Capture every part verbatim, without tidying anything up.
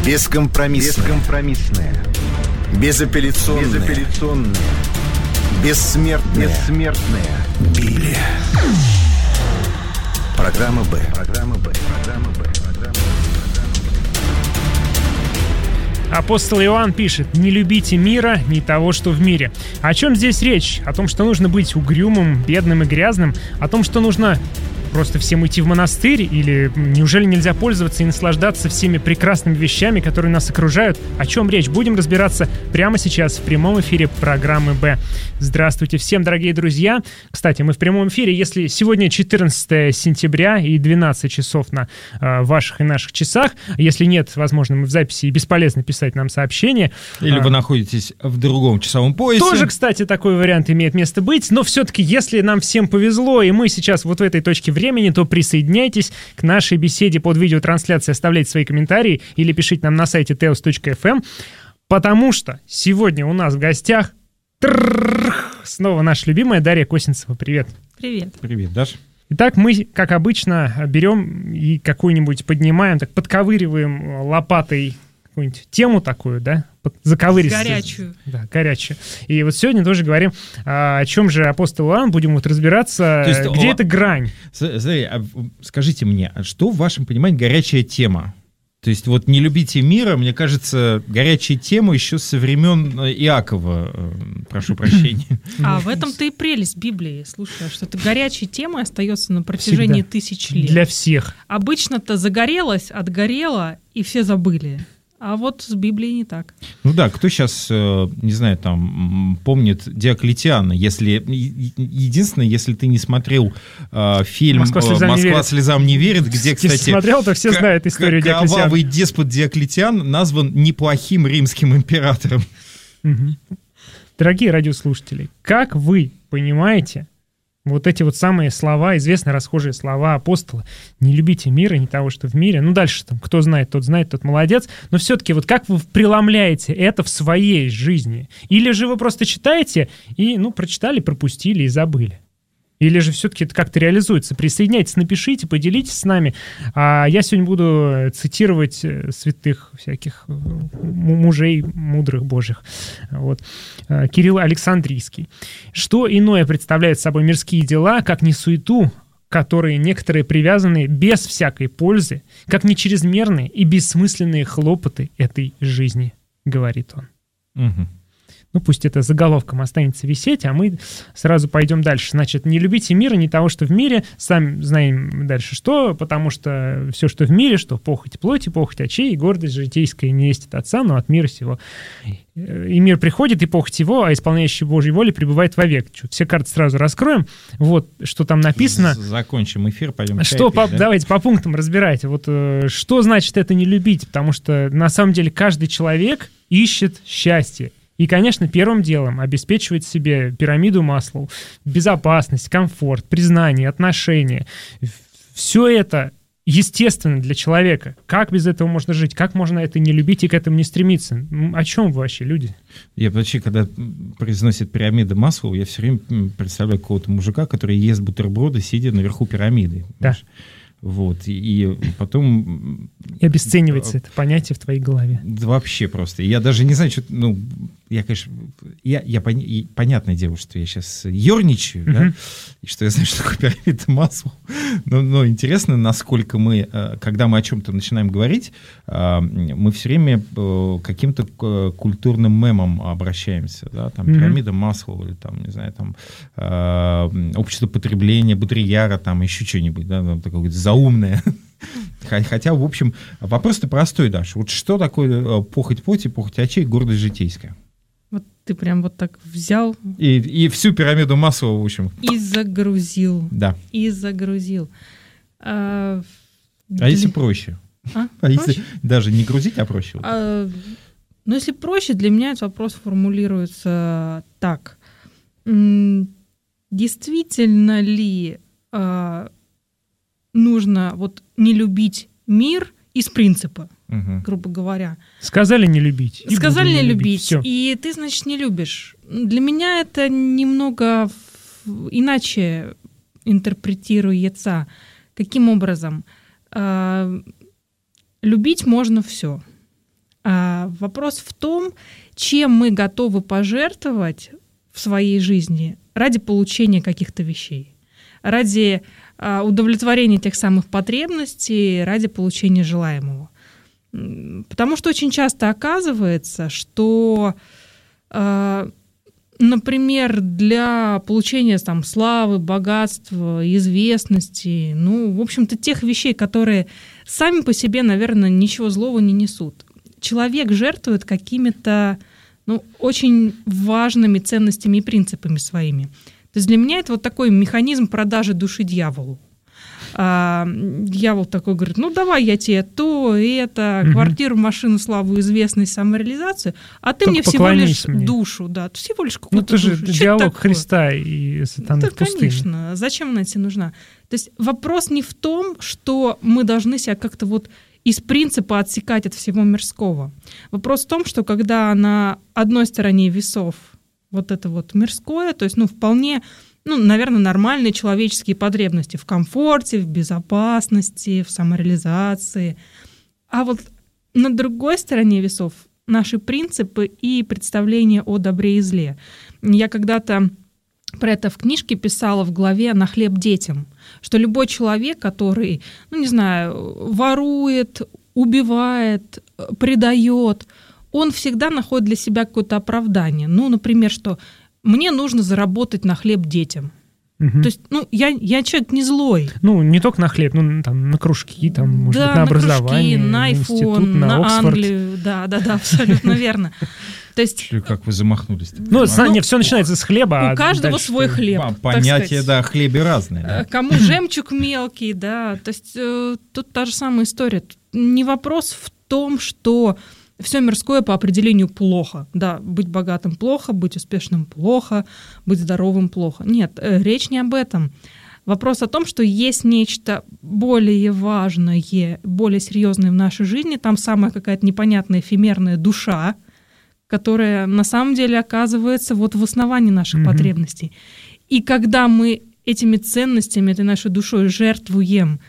Бескомпромиссная. Бескомпромиссная. Безапелляционная. Безапелляционная. Бессмертная. Бессмертная. Библия. Программа «Б». Программа «Б». Программа «Б». Апостол Иоанн пишет: «Не любите мира, ни того, что в мире». О чем здесь речь? О том, что нужно быть угрюмым, бедным и грязным? О том, что нужно просто всем уйти в монастырь? Или неужели нельзя пользоваться и наслаждаться всеми прекрасными вещами, которые нас окружают? О чем речь? Будем разбираться прямо сейчас в прямом эфире программы «Б». Здравствуйте всем, дорогие друзья. Кстати, мы в прямом эфире. Если сегодня четырнадцатое сентября и двенадцать часов на э, ваших и наших часах, если нет, возможно, мы в записи, и бесполезно писать нам сообщение. Или а, вы находитесь в другом часовом поясе. Тоже, кстати, такой вариант имеет место быть. Но все-таки, если нам всем повезло, и мы сейчас вот в этой точке времени, то присоединяйтесь к нашей беседе под видеотрансляцией, оставляйте свои комментарии или пишите нам на сайте теос точка эф эм, потому что сегодня у нас в гостях снова наша любимая Дарья Косинцева. Привет. Привет. Привет, Даш. Итак, мы, как обычно, берем и какую-нибудь поднимаем, так подковыриваем лопатой какую-нибудь тему такую, да? Заковыристую. Горячую. Да, горячую. И вот сегодня тоже говорим, о чем же апостол Иоанн, будем вот разбираться, То есть, где о... эта грань. Смотри, а скажите мне, а что в вашем понимании горячая тема? То есть вот «Не любите мира», мне кажется, горячая тема еще со времен Иакова, прошу прощения. А в этом-то и прелесть Библии. Слушай, что это горячей темой остается на протяжении Всегда. тысяч лет. Для всех. Обычно-то загорелось, отгорело, и все забыли. А вот с Библией не так. Ну да, кто сейчас, не знаю, там, помнит Диоклетиана, если, единственное, если ты не смотрел э, фильм «Москва слезам, «Москва не, верит. слезам не верит», где, кстати... Если смотрел, то все знают историю Диоклетиана. Кровавый деспот Диоклетиан назван неплохим римским императором. Угу. Дорогие радиослушатели, как вы понимаете вот эти вот самые слова, известные расхожие слова апостола: «Не любите мира, не того, что в мире». Ну, дальше там, кто знает, тот знает, тот молодец. Но все-таки вот как вы преломляете это в своей жизни? Или же вы просто читаете и, ну, прочитали, пропустили и забыли? Или же все-таки это как-то реализуется? Присоединяйтесь, напишите, поделитесь с нами. А я сегодня буду цитировать святых всяких мужей мудрых божьих. Вот. Кирилл Александрийский. «Что иное представляют собой мирские дела, как не суету, которые некоторые привязаны без всякой пользы, как не чрезмерные и бессмысленные хлопоты этой жизни», говорит он. Угу. Ну, пусть это заголовком останется висеть, а мы сразу пойдем дальше. Значит, не любите мира, не того, что в мире. Сами знаем дальше что, потому что все, что в мире, что похоть плоти, похоть очей, и гордость житейская не есть от Отца, но от мира сего. И мир приходит, и похоть его, а исполняющий Божьей воли пребывает вовек. Все карты сразу раскроем. Вот, что там написано. Закончим эфир, пойдем. Что, пить, по, да? Давайте по пунктам разбирайте. Вот, что значит это не любить? Потому что, на самом деле, каждый человек ищет счастье. И, конечно, первым делом обеспечивать себе пирамиду Маслоу, безопасность, комфорт, признание, отношения. Все это естественно для человека. Как без этого можно жить? Как можно это не любить и к этому не стремиться? О чем вы вообще, люди? Я вообще, когда произносит пирамида Маслоу, я все время представляю какого-то мужика, который ест бутерброды, сидя наверху пирамиды. Да. Вот, и потом... И обесценивается это понятие в твоей голове. Вообще просто. Я даже не знаю, что... Ну, я, конечно... Я, я пон... и понятное дело, что я сейчас ерничаю, uh-huh. да, и что я знаю, что такое пирамида Маслоу. Но, но интересно, насколько мы, когда мы о чем-то начинаем говорить, мы все время к каким-то культурным мемам обращаемся, да, там, пирамида uh-huh. Маслоу, или там, не знаю, там, общество потребления, Бодрияра, там, еще что-нибудь, да, там, такое заумное. Хотя, в общем, вопрос-то простой, Даша. Вот что такое похоть плоти, похоть очей, гордость житейская? Вот ты прям вот так взял... И, и всю пирамиду Маслоу, в общем. И загрузил. Да. И загрузил. А, а для... если проще? А, а проще? если даже не грузить, а проще? А, ну, если проще, для меня этот вопрос формулируется так. Действительно ли... А, нужно вот не любить мир из принципа, угу. грубо говоря. Сказали не любить. Сказали не любить, любить и ты, значит, не любишь. Для меня это немного иначе интерпретируется. Каким образом? Любить можно все. А вопрос в том, чем мы готовы пожертвовать в своей жизни ради получения каких-то вещей, ради а, удовлетворения тех самых потребностей, ради получения желаемого. Потому что очень часто оказывается, что, а, например, для получения там, славы, богатства, известности, ну, в общем-то, тех вещей, которые сами по себе, наверное, ничего злого не несут, человек жертвует какими-то ну, очень важными ценностями и принципами своими. То есть для меня это вот такой механизм продажи души дьяволу. А, дьявол такой говорит, ну давай я тебе то, это, угу. квартиру, машину, славу, известность, самореализацию, а ты Только мне всего лишь мне. душу, да, всего лишь какую-то ну, ты же душу. диалог Христа и сатаны да, в пустыне. Конечно, зачем она тебе нужна? То есть вопрос не в том, что мы должны себя как-то вот из принципа отсекать от всего мирского. Вопрос в том, что когда на одной стороне весов вот это вот мирское, то есть, ну, вполне, ну, наверное, нормальные человеческие потребности в комфорте, в безопасности, в самореализации. А вот на другой стороне весов наши принципы и представления о добре и зле. Я когда-то про это в книжке писала в главе «На хлеб детям», что любой человек, который, ну, не знаю, ворует, убивает, предает, он всегда находит для себя какое-то оправдание. Ну, например, что мне нужно заработать на хлеб детям. Угу. То есть, ну, я, я человек не злой. Ну, не только на хлеб, ну, там, на кружки, там, может да, быть, на, на образование, кружки, на айфон, на, на Оксфорд. Англию. Да, да, да, абсолютно верно. То есть, как вы замахнулись? Ну, ну нет, все начинается с хлеба. У а каждого свой хлеб. Понятия, да, о хлебе разные. Да? Кому жемчуг мелкий, да. То есть э, тут та же самая история. Тут не вопрос в том, что все мирское по определению плохо. Да, быть богатым плохо, быть успешным плохо, быть здоровым плохо. Нет, э, речь не об этом. Вопрос о том, что есть нечто более важное, более серьезное в нашей жизни. Там самая какая-то непонятная эфемерная душа, которая на самом деле оказывается вот в основании наших mm-hmm. потребностей. И когда мы этими ценностями, этой нашей душой жертвуем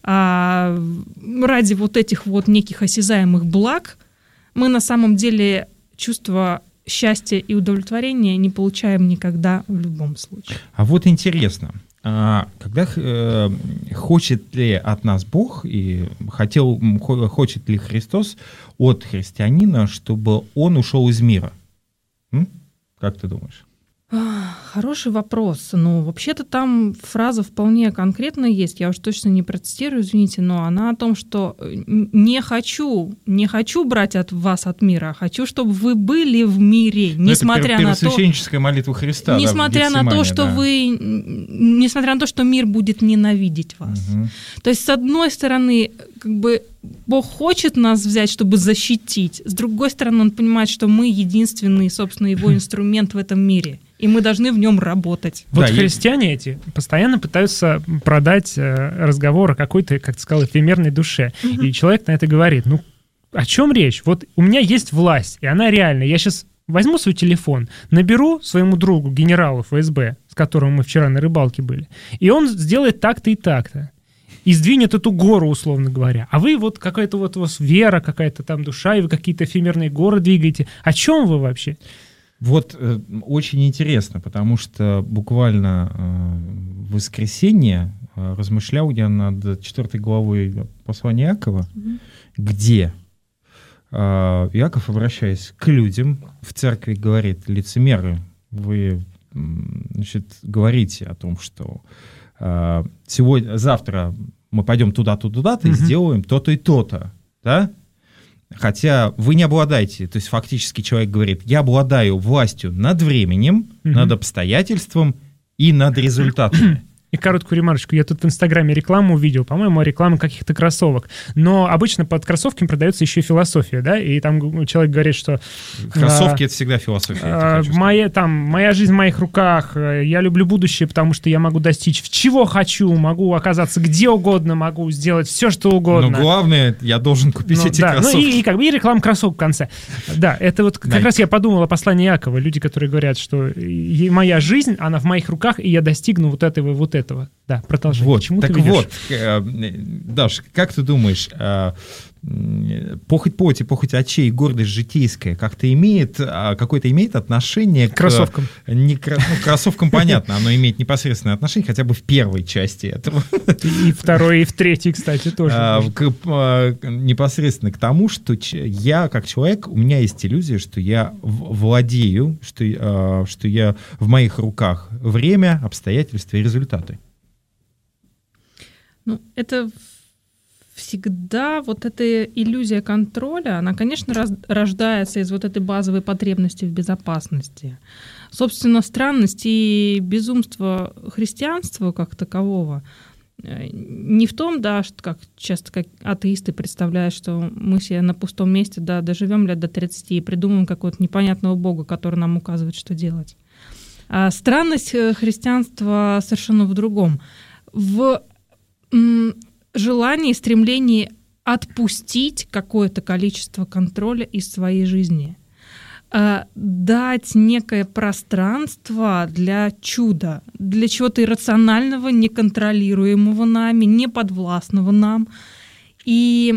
а, ради вот этих вот неких осязаемых благ, мы на самом деле чувство счастья и удовлетворения не получаем никогда в любом случае. А вот интересно, когда э, хочет ли от нас Бог и хотел, хочет ли Христос от христианина, чтобы он ушел из мира? М? Как ты думаешь? Хороший вопрос. Ну, вообще-то там фраза вполне конкретная есть. Я уж точно не процитирую, извините, но она о том, что не хочу, не хочу брать от вас от мира, а хочу, чтобы вы были в мире, но несмотря это на то... первосвященническая молитва Христа. Несмотря да, на то, что да. вы... Несмотря на то, что мир будет ненавидеть вас. Угу. То есть, с одной стороны, как бы Бог хочет нас взять, чтобы защитить. С другой стороны, Он понимает, что мы единственный, собственно, Его инструмент в этом мире. И мы должны в нем работать. Вот да, христиане я... эти постоянно пытаются продать разговор о какой-то, как ты сказал, эфемерной душе. Угу. И человек на это говорит, ну, о чем речь? Вот у меня есть власть, и она реальная. Я сейчас возьму свой телефон, наберу своему другу, генералу эф эс бэ, с которым мы вчера на рыбалке были, и он сделает так-то и так-то. И сдвинет эту гору, условно говоря. А вы вот какая-то вот у вас вера, какая-то там душа, и вы какие-то эфемерные горы двигаете. О чем вы вообще? Вот э, очень интересно, потому что буквально э, в воскресенье э, размышлял я над четвертой главой послания Иакова, mm-hmm. где э, Иаков, обращаясь к людям в церкви, говорит: лицемеры, вы, значит, говорите о том, что э, сегодня, завтра мы пойдем туда-то, туда-то mm-hmm. и сделаем то-то и то-то, да? Хотя вы не обладаете, то есть фактически человек говорит: я обладаю властью над временем, угу. над обстоятельством и над результатами. И короткую ремарочку. Я тут в Инстаграме рекламу увидел, по-моему, реклама каких-то кроссовок. Но обычно под кроссовками продается еще и философия, да? И там человек говорит, что... Кроссовки а, — это всегда философия. А, моя, там, моя жизнь в моих руках, я люблю будущее, потому что я могу достичь чего хочу, могу оказаться где угодно, могу сделать все, что угодно. Но главное, я должен купить ну, эти да, кроссовки. Ну и, и, как бы, и реклама кроссовок в конце. Да, это вот как Найти. раз я подумал о послании Иакова. Люди, которые говорят, что моя жизнь, она в моих руках, и я достигну вот этого и вот этого. Да, продолжай. Вот, Почему так ты вот, э, Даш, как ты думаешь, э, похоть плоти, похоть очей, гордость житейская как-то имеет, какое-то имеет отношение к... Кроссовкам. Не, ну, к кроссовкам, понятно, оно имеет непосредственное отношение, хотя бы в первой части этого. И второй, и в третьей, кстати, тоже. А, к, а, непосредственно к тому, что я, как человек, у меня есть иллюзия, что я владею, что, а, что я в моих руках время, обстоятельства и результаты. Ну, это... Всегда вот эта иллюзия контроля, она, конечно, раз, рождается из вот этой базовой потребности в безопасности. Собственно, странность и безумство христианства как такового не в том, да, что, как часто как атеисты представляют, что мы себе на пустом месте да, доживем лет до тридцати и придумаем какого-то непонятного бога, который нам указывает, что делать. А странность христианства совершенно в другом. В желание, стремление отпустить какое-то количество контроля из своей жизни, дать некое пространство для чуда, для чего-то иррационального, неконтролируемого нами, неподвластного нам. И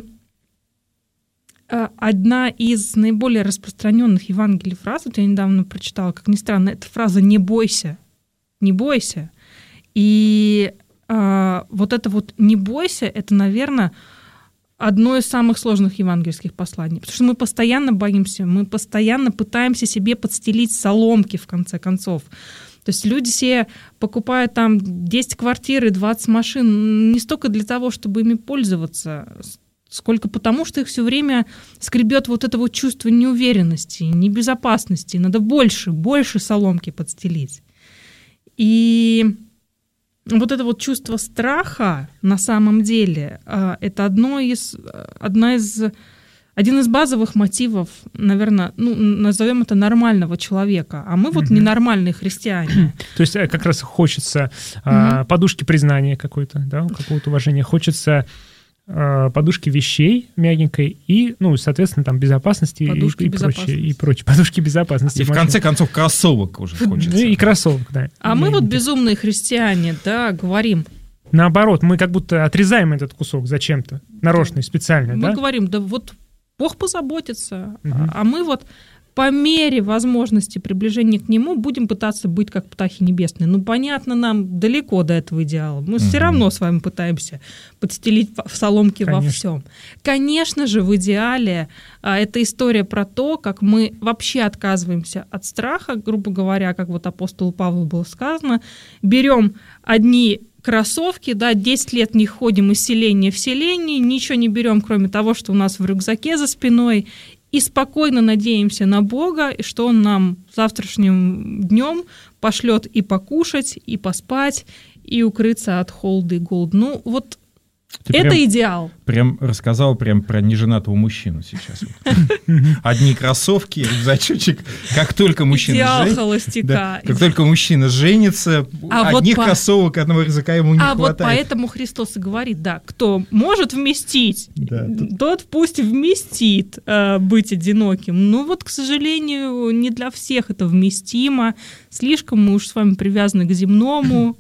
одна из наиболее распространенных Евангелий фраз, вот я недавно прочитала, как ни странно, эта фраза «не бойся», «не бойся». И а, вот это вот «не бойся» — это, наверное, одно из самых сложных евангельских посланий, потому что мы постоянно боимся, мы постоянно пытаемся себе подстелить соломки, в конце концов. То есть люди себе покупают там десять квартир и двадцать машин не столько для того, чтобы ими пользоваться, сколько потому, что их все время скребет вот это вот чувство неуверенности, небезопасности. Надо больше, больше соломки подстелить. И вот это вот чувство страха на самом деле это одно из, одна из, один из базовых мотивов, наверное, ну, назовем это нормального человека, а мы вот ненормальные христиане. То есть как раз хочется mm-hmm. подушки признания какой-то, да, какого-то уважения, хочется подушки вещей мягенькой и, ну, соответственно, там безопасности подушки и, и безопасности. прочее, и прочее. Подушки безопасности. И в конце концов кроссовок уже хочется. И кроссовок, да. А мы вот безумные христиане, да, говорим. Наоборот, мы как будто отрезаем этот кусок зачем-то, нарочно, специально, мы да? Мы говорим, да вот Бог позаботится, угу. а мы вот по мере возможности приближения к Нему будем пытаться быть как птахи небесные. Ну, понятно, нам далеко до этого идеала. Мы угу. все равно с вами пытаемся подстелить в соломки Конечно. Во всем. Конечно же, в идеале а, это история про то, как мы вообще отказываемся от страха, грубо говоря, как вот апостолу Павлу было сказано, берем одни кроссовки, да, десять лет не ходим из селения в селение, ничего не берем, кроме того, что у нас в рюкзаке за спиной, и спокойно надеемся на Бога, и что Он нам завтрашним днем пошлет и покушать, и поспать, и укрыться от холода и голода. Ну, вот Ты это прям, идеал. Прям рассказал прям про неженатого мужчину сейчас. Одни кроссовки, рюкзачочек. Как только мужчина идеал жен... холостяка. Да, как только мужчина женится, а одних вот кроссовок, по... одного рюкзака ему не а хватает. А вот поэтому Христос и говорит, да, кто может вместить, да, тут... тот пусть вместит э, быть одиноким. Ну вот, к сожалению, не для всех это вместимо. Слишком мы уж с вами привязаны к земному.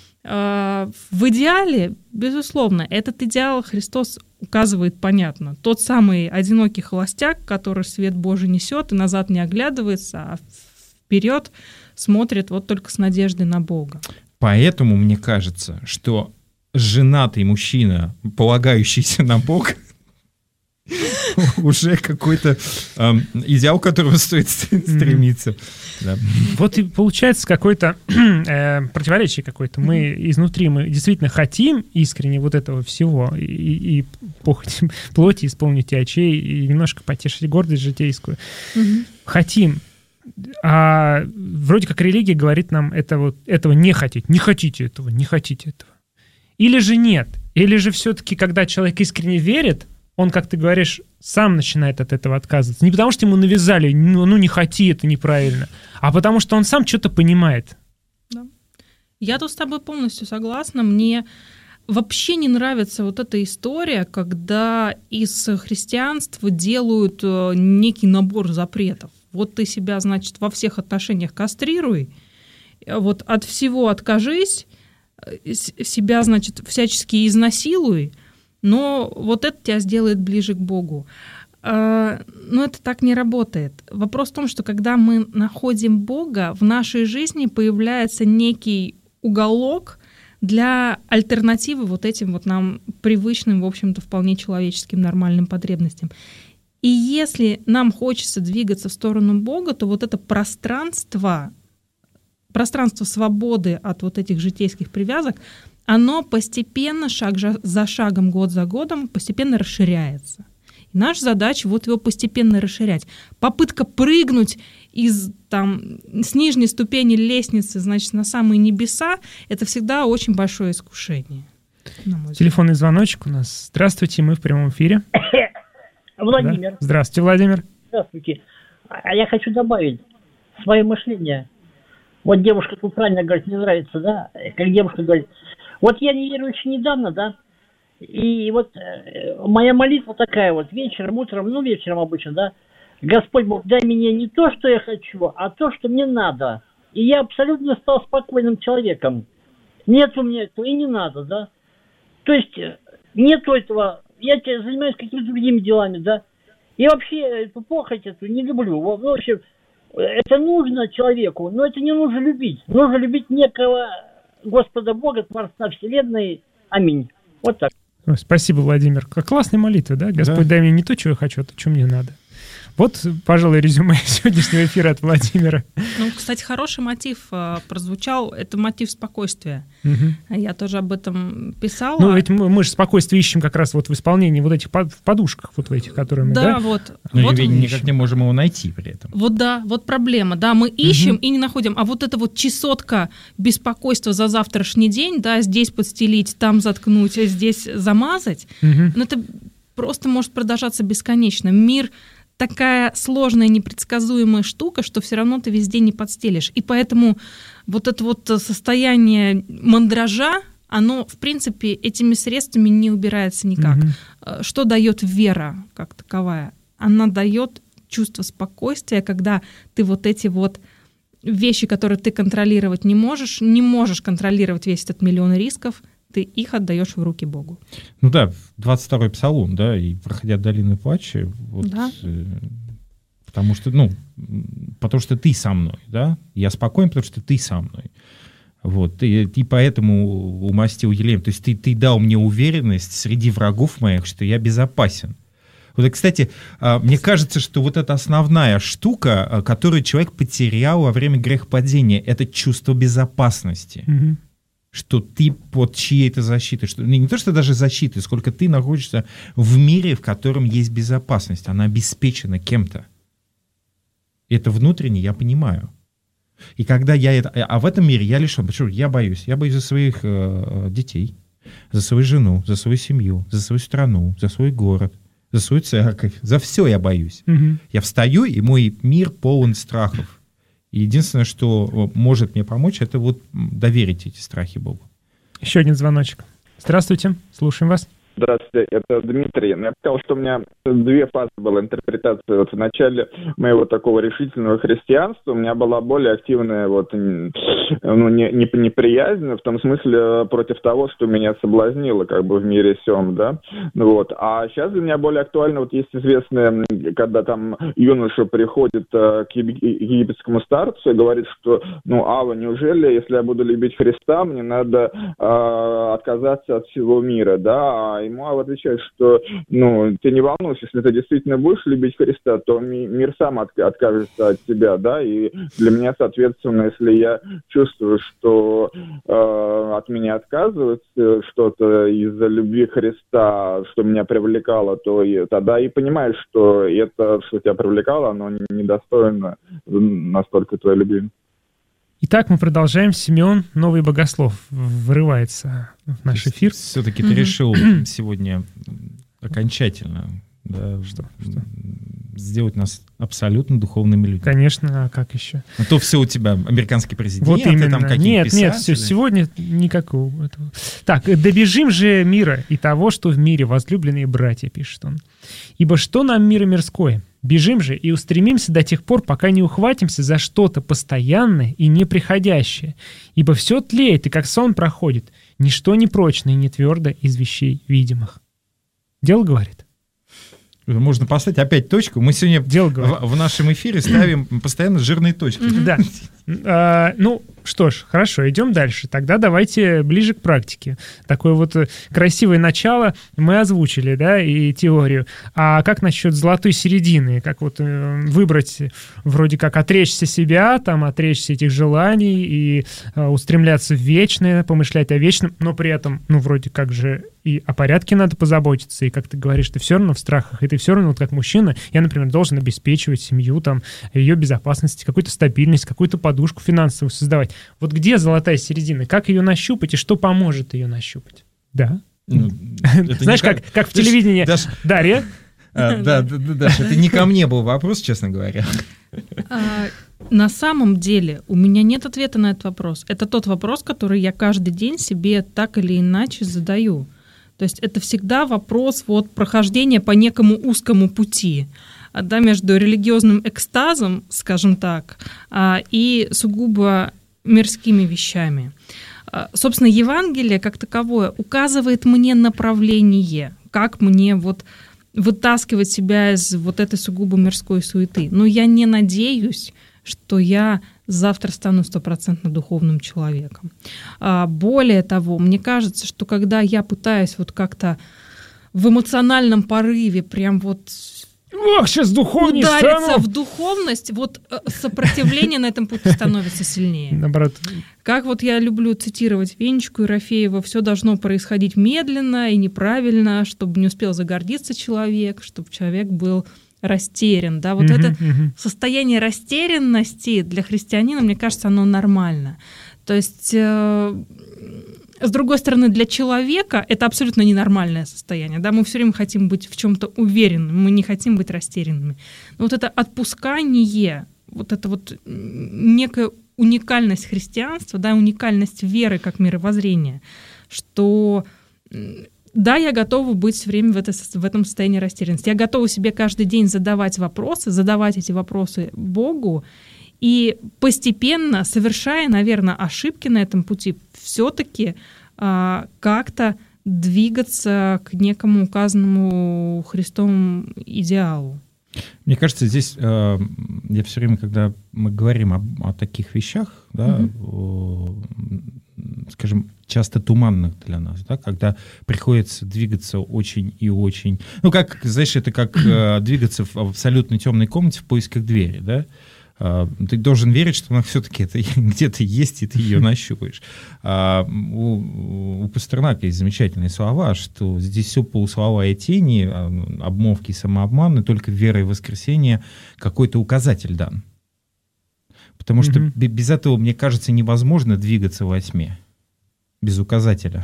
В идеале, безусловно, этот идеал Христос указывает понятно. Тот самый одинокий холостяк, который свет Божий несет и назад не оглядывается, а вперед смотрит вот только с надеждой на Бога. Поэтому мне кажется, что женатый мужчина, полагающийся на Бога, уже какой-то э, идеал, к которому стоит стремиться. Да. Вот и получается какое-то э, противоречие какое-то. Мы изнутри мы действительно хотим искренне вот этого всего, и, и похоть плоти исполнить и очей, и немножко потешить гордость житейскую. Mm-hmm. Хотим. А вроде как религия говорит нам это вот, этого не хотеть. Не хотите этого, не хотите этого. Или же нет. Или же все-таки, когда человек искренне верит, он, как ты говоришь, сам начинает от этого отказываться. Не потому, что ему навязали, ну, ну не хоти, это неправильно, а потому, что он сам что-то понимает. Да. Я тут с тобой полностью согласна. Мне вообще не нравится вот эта история, когда из христианства делают некий набор запретов. Вот ты себя, значит, во всех отношениях кастрируй, вот от всего откажись, себя, значит, всячески изнасилуй, но вот это тебя сделает ближе к Богу. Но это так не работает. Вопрос в том, что когда мы находим Бога, в нашей жизни появляется некий уголок для альтернативы вот этим вот нам привычным, в общем-то, вполне человеческим нормальным потребностям. И если нам хочется двигаться в сторону Бога, то вот это пространство, пространство свободы от вот этих житейских привязок, оно постепенно, шаг за шагом, год за годом, постепенно расширяется. И наша задача вот его постепенно расширять. Попытка прыгнуть из, там, с нижней ступени лестницы, значит, на самые небеса, это всегда очень большое искушение. Телефонный звоночек у нас. Здравствуйте, мы в прямом эфире. Владимир. Да? Здравствуйте, Владимир. Здравствуйте. А я хочу добавить свое мышление. Вот девушка тут правильно говорит, не нравится, да? Как девушка говорит. Вот я не верующий недавно, да? И вот э, моя молитва такая вот, вечером, утром, ну вечером обычно, да, Господь Бог, дай мне не то, что я хочу, а то, что мне надо. И я абсолютно стал спокойным человеком. Нет у меня этого и не надо, да. То есть нету этого, я занимаюсь какими-то другими делами, да. И вообще эту похоть эту не люблю. В общем, это нужно человеку, но это не нужно любить. Нужно любить некого Господа Бога, Творца Вселенной. Аминь. Вот так. Спасибо, Владимир. Как классная молитва, да? Господь, да. Дай мне не то, чего я хочу, а то, что мне надо. Вот, пожалуй, резюме сегодняшнего эфира от Владимира. Ну, кстати, хороший мотив э, прозвучал. Это мотив спокойствия. Угу. Я тоже об этом писала. Ну, ведь мы, мы же спокойствие ищем как раз вот в исполнении вот этих под, в подушках, вот в этих, которые мы, да? Да, вот. Но вот ведь никак не можем его найти при этом. Вот да, вот проблема. Да, мы ищем угу. и не находим. А вот эта вот чесотка беспокойства за завтрашний день, да, здесь подстелить, там заткнуть, а здесь замазать, угу. ну, это просто может продолжаться бесконечно. Мир такая сложная, непредсказуемая штука, что все равно ты везде не подстелишь. И поэтому вот это вот состояние мандража, оно, в принципе, этими средствами не убирается никак. Mm-hmm. Что дает вера как таковая? Она дает чувство спокойствия, когда ты вот эти вот вещи, которые ты контролировать не можешь, не можешь контролировать весь этот миллион рисков, ты их отдаешь в руки Богу. Ну да, двадцать второй псалом, да, и проходя долины плача, вот, да. э, потому что, ну, потому что ты со мной, да, я спокоен, потому что ты со мной. Вот, и, и поэтому умастил Елеем, то есть ты, ты дал мне уверенность среди врагов моих, что я безопасен. Вот, и, кстати, мне кажется, что вот эта основная штука, которую человек потерял во время грехопадения, это чувство безопасности. Mm-hmm. Что ты под чьей-то защитой, что не то, что даже защитой, сколько ты находишься в мире, в котором есть безопасность, она обеспечена кем-то. Это внутренне я понимаю. И когда я это... А в этом мире я лишен. Почему? Я боюсь. Я боюсь за своих э, детей, за свою жену, за свою семью, за свою страну, за свой город, за свою церковь. За все я боюсь. Угу. Я встаю, и мой мир полон страхов. И единственное, что может мне помочь, это вот доверить эти страхи Богу. Еще один звоночек. Здравствуйте, слушаем вас. Здравствуйте, это Дмитрий. Я сказал, что у меня две фазы была интерпретации. Вот в начале моего такого решительного христианства у меня была более активная вот, ну, не, не, неприязнь, в том смысле против того, что меня соблазнило как бы в мире сём, да. Вот. А сейчас для меня более актуально, вот есть известное, когда там юноша приходит к египетскому старцу и говорит, что, ну, Ава, неужели, если я буду любить Христа, мне надо э, отказаться от всего мира, да, а ему Ава отвечает, что, ну, ты не волнуйся, если ты действительно будешь любить Христа, то ми- мир сам от- откажется от тебя, да, и для меня, соответственно, если я чувствую, что э, от меня отказывается что-то из-за любви Христа, что меня привлекало, то и, тогда и понимаешь, что это, что тебя привлекало, оно недостойно настолько твоей любви. Итак, мы продолжаем. Семен, новый богослов, врывается в наш эфир. Все-таки ты решил сегодня окончательно, да, что, что? сделать нас абсолютно духовными людьми. Конечно, а как еще? А то все у тебя американский президент, вот именно. Там какие-то Нет, писатели. нет, все, сегодня никакого этого. Так, добежим же мира и того, что в мире, возлюбленные братья, пишет он. Ибо что нам мир мирское? Бежим же и устремимся до тех пор, пока не ухватимся за что-то постоянное и неприходящее. Ибо все тлеет, и как сон проходит, ничто не прочное и не твердо из вещей видимых. Дело говорит. Можно поставить опять точку. Мы сегодня Дело в, в нашем эфире ставим постоянно жирные точки. Да. А, ну, что ж, хорошо, идем дальше. Тогда давайте ближе к практике. Такое вот красивое начало мы озвучили, да, и теорию. А как насчет золотой середины? Как вот э, выбрать, вроде как отречься себя, там, отречься этих желаний и э, устремляться в вечное, помышлять о вечном, но при этом, ну, вроде как же и о порядке надо позаботиться, и, как ты говоришь, ты все равно в страхах, и ты все равно, вот как мужчина, я, например, должен обеспечивать семью, там, ее безопасность, какую-то стабильность, какую-то подушку финансовую создавать. Вот где золотая середина? Как ее нащупать и что поможет ее нащупать? Да. Ну, знаешь, как, как в телевидении. Даш, Дарья? А, да, да, да, Даша, это не ко мне был вопрос, честно говоря. А, на самом деле у меня нет ответа на этот вопрос. Это тот вопрос, который я каждый день себе так или иначе задаю. То есть это всегда вопрос вот прохождения по некому узкому пути, да, между религиозным экстазом, скажем так, и сугубо мирскими вещами. Собственно, Евангелие как таковое указывает мне направление, как мне вот вытаскивать себя из вот этой сугубо мирской суеты. Но я не надеюсь, что я завтра стану стопроцентно духовным человеком. Более того, мне кажется, что когда я пытаюсь вот как-то в эмоциональном порыве прям вот Ох, сейчас духовнее удариться стану. в духовность, вот сопротивление на этом пути становится сильнее. Наоборот. Как вот я люблю цитировать Венечку Ерофеева, все должно происходить медленно и неправильно, чтобы не успел загордиться человек, чтобы человек был растерян. Да? Вот uh-huh, это uh-huh. состояние растерянности для христианина, мне кажется, оно нормально. То есть... Э- С другой стороны, для человека это абсолютно ненормальное состояние. Да? Мы все время хотим быть в чем-то уверенными, мы не хотим быть растерянными. Но вот это отпускание, вот это вот некая уникальность христианства, да, уникальность веры как мировоззрения, что да, я готова быть все время в, это, в этом состоянии растерянности. Я готова себе каждый день задавать вопросы, задавать эти вопросы Богу, и постепенно, совершая, наверное, ошибки на этом пути, все-таки а, как-то двигаться к некому указанному Христовому идеалу. Мне кажется, здесь э, я все время, когда мы говорим о, о таких вещах, да, mm-hmm. о, скажем, часто туманных для нас, да, когда приходится двигаться очень и очень... Ну, как, знаешь, это как э, двигаться в абсолютно темной комнате в поисках двери, да? Ты должен верить, что она все-таки это где-то есть, и ты ее нащупаешь. А у, у Пастернака есть замечательные слова, что здесь все полуслова и тени, обмовки и самообман, и только вера и воскресение какой-то указатель дан. Потому что mm-hmm. без этого, мне кажется, невозможно двигаться во тьме. Без указателя.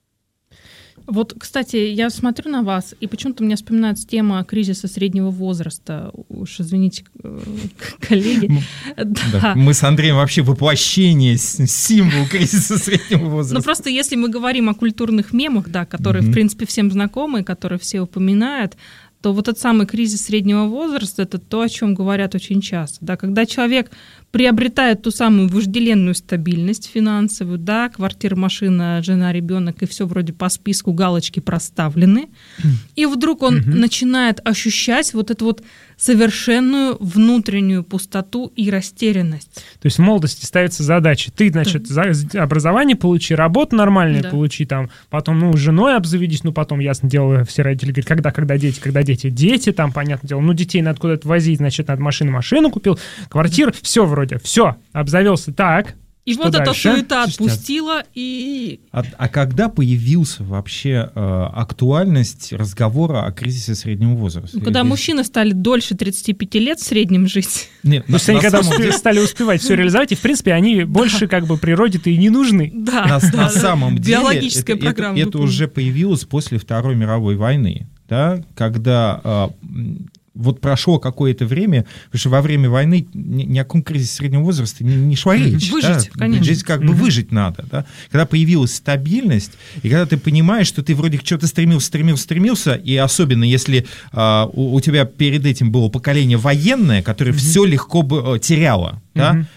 Вот, кстати, я смотрю на вас, и почему-то у меня вспоминается тема кризиса среднего возраста. Уж извините, коллеги. Да. Мы с Андреем вообще воплощение, символ кризиса среднего возраста. Ну, просто если мы говорим о культурных мемах, да, которые, mm-hmm. в принципе, всем знакомы, которые все упоминают, то вот этот самый кризис среднего возраста — это то, о чем говорят очень часто. Да, когда человек приобретает ту самую вожделенную стабильность финансовую, да, квартира, машина, жена, ребенок, и все вроде по списку, галочки проставлены, и вдруг он mm-hmm. начинает ощущать вот эту вот совершенную внутреннюю пустоту и растерянность. То есть в молодости ставятся задачи. Ты, значит, да. образование получи, работу нормальную да. получи, там, потом, ну, с женой обзаведись, ну, потом, ясно дело, все родители говорят, когда, когда дети, когда дети, дети, там, понятное дело, ну, детей надо куда-то возить, значит, надо машину, машину купил, квартиру, да. все вроде, все, обзавелся, так. И вот эта суета отпустила, и... А, а когда появился вообще э, актуальность разговора о кризисе среднего возраста? Ну, когда Или... мужчины стали дольше тридцати пяти лет в среднем жить. Нет, Потому что они когда деле... стали успевать все реализовать, и, в принципе, они да. больше как бы природе-то и не нужны. Да, на, да, на самом деле биологическая это, программа. Это, это уже появилось после Второй мировой войны, да, когда... Э, вот прошло какое-то время, потому что во время войны ни, ни о каком кризисе среднего возраста не, не шла речь. Выжить, да? конечно. Здесь как бы mm-hmm. выжить надо. Да? Когда появилась стабильность, и когда ты понимаешь, что ты вроде к чему-то стремился, стремился, стремился, и особенно если а, у, у тебя перед этим было поколение военное, которое mm-hmm. все легко бы, теряло. Да? Mm-hmm.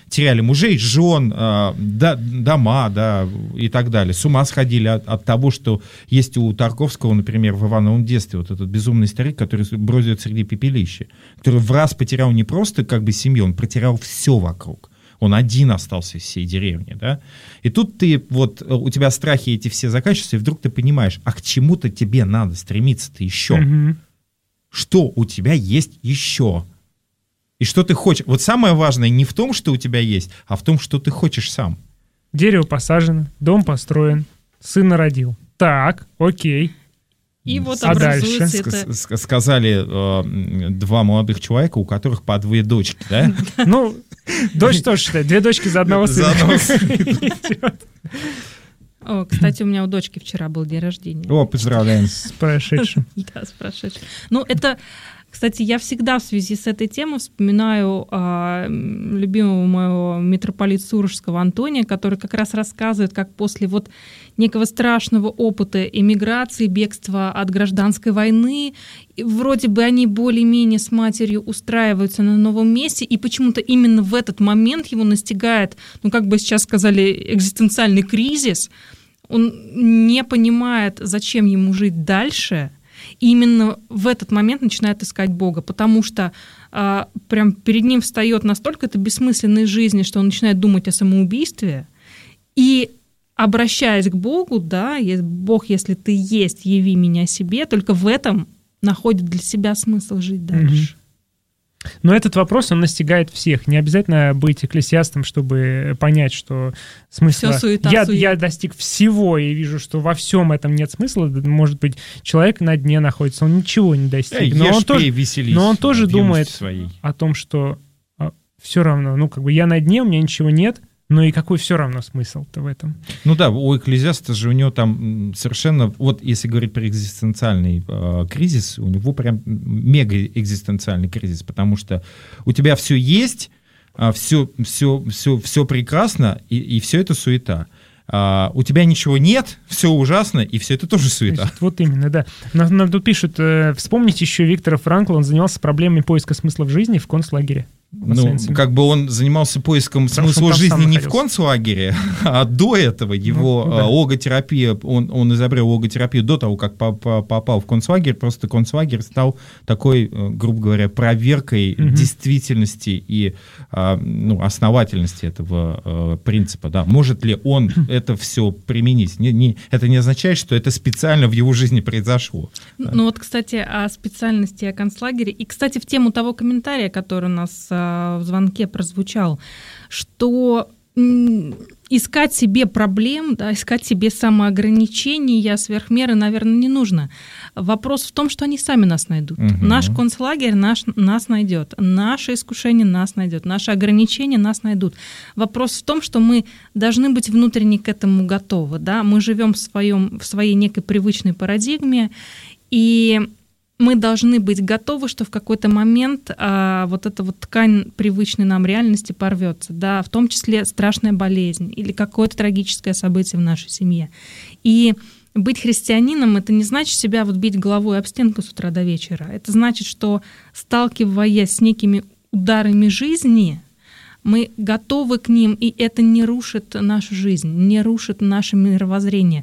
теряли мужей, жен, э, да, дома, да, и так далее. С ума сходили от, от того, что есть у Тарковского, например, в «Ивановом детстве», вот этот безумный старик, который бродит среди пепелища, который в раз потерял не просто как бы семью, он потерял все вокруг. Он один остался из всей деревни, да? И тут ты, вот, у тебя страхи эти все заканчиваются, и вдруг ты понимаешь, а к чему-то тебе надо стремиться-то еще. Mm-hmm. Что у тебя есть еще? И что ты хочешь? Вот самое важное не в том, что у тебя есть, а в том, что ты хочешь сам. Дерево посажено, дом построен, сына родил. Так, окей. И вот а образуется дальше? это... Сказали э, два молодых человека, у которых по две дочки, да? Ну, дочь тоже считает. Две дочки за одного сына. О, кстати, у меня у дочки вчера был день рождения. О, поздравляем. С прошедшим. Да, с прошедшим. Ну, это... Кстати, я всегда в связи с этой темой вспоминаю э, любимого моего митрополита Сурожского Антония, который как раз рассказывает, как после вот некого страшного опыта эмиграции, бегства от гражданской войны, вроде бы они более-менее с матерью устраиваются на новом месте, и почему-то именно в этот момент его настигает, ну, как бы сейчас сказали, экзистенциальный кризис. Он не понимает, зачем ему жить дальше, и именно в этот момент начинает искать Бога, потому что а, прям перед ним встает настолько это бессмысленной жизни, что он начинает думать о самоубийстве, и, обращаясь к Богу, да, Бог, если ты есть, яви меня себе, только в этом находит для себя смысл жить дальше. Mm-hmm. Но этот вопрос, он настигает всех. Не обязательно быть экклесиастом, чтобы понять, что смысла... Всё суета, я, суета. я достиг всего и вижу, что во всем этом нет смысла. Может быть, человек на дне находится, он ничего не достиг. Эй, но, ешь, он пей, тоже, веселись, но он тоже думает своей. о том, что а, все равно, ну, как бы я на дне, у меня ничего нет, ну и какой все равно смысл-то в этом? Ну да, у экклезиаста же у него там совершенно, вот если говорить про экзистенциальный э, кризис, у него прям мега-экзистенциальный кризис, потому что у тебя все есть, э, все, все, все, все прекрасно, и, и все это суета. А, у тебя ничего нет, все ужасно, и все это тоже суета. Значит, вот именно, да. Нам, нам тут пишут, э, вспомните еще Виктора Франкла, он занимался проблемами поиска смысла в жизни в концлагере. Ну, как бы он занимался поиском Потому смысла жизни не находился. в концлагере, а до этого его ну, да. логотерапия, он, он изобрел логотерапию до того, как попал в концлагерь, просто концлагерь стал такой, грубо говоря, проверкой угу. действительности и ну, основательности этого принципа. Да. Может ли он это все применить? Не, не, это не означает, что это специально в его жизни произошло. Ну, да. ну вот, кстати, о специальности, о концлагере. И, кстати, в тему того комментария, который у нас в звонке прозвучал, что искать себе проблем, да, искать себе самоограничения, сверхмеры, наверное, не нужно. Вопрос в том, что они сами нас найдут. Угу. Наш концлагерь наш, нас найдет, наше искушение нас найдет, наши ограничения нас найдут. Вопрос в том, что мы должны быть внутренне к этому готовы. Да? Мы живем в, своем, в своей некой привычной парадигме, и мы должны быть готовы, что в какой-то момент а, вот эта вот ткань привычной нам реальности порвется, да, в том числе страшная болезнь или какое-то трагическое событие в нашей семье. И быть христианином — это не значит себя вот бить головой об стенку с утра до вечера. Это значит, что, сталкиваясь с некими ударами жизни, мы готовы к ним, и это не рушит нашу жизнь, не рушит наше мировоззрение,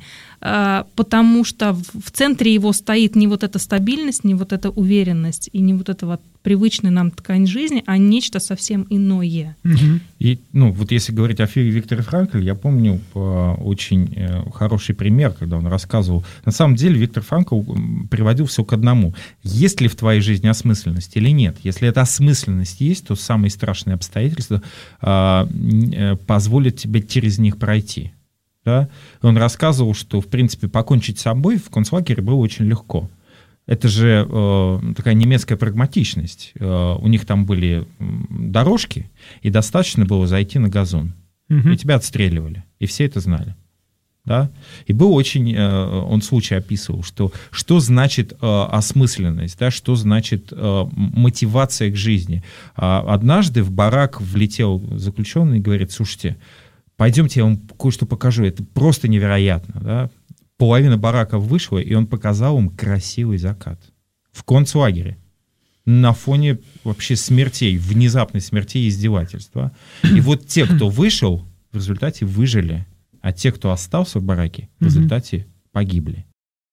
потому что в центре его стоит не вот эта стабильность, не вот эта уверенность и не вот эта вот привычная нам ткань жизни, а нечто совсем иное. Угу. И, ну, вот если говорить о фильме Виктора Франкла, я помню очень хороший пример, когда он рассказывал. На самом деле Виктор Франкл приводил все к одному. Есть ли в твоей жизни осмысленность или нет? Если эта осмысленность есть, то самые страшные обстоятельства а, позволят тебе через них пройти. Да? Он рассказывал, что, в принципе, покончить с собой в концлагере было очень легко. Это же э, такая немецкая прагматичность. Э, у них там были дорожки, и достаточно было зайти на газон. Угу. И тебя отстреливали, и все это знали. Да? И был очень, э, он случай описывал, что, что значит э, осмысленность, да? Что значит э, мотивация к жизни. А однажды в барак влетел заключенный и говорит: слушайте, пойдемте, я вам кое-что покажу, это просто невероятно. Да? Половина барака вышла, и он показал им красивый закат в концлагере. на фоне вообще смертей, внезапной смертей и издевательства. И вот те, кто вышел, в результате выжили, а те, кто остался в бараке, в результате погибли.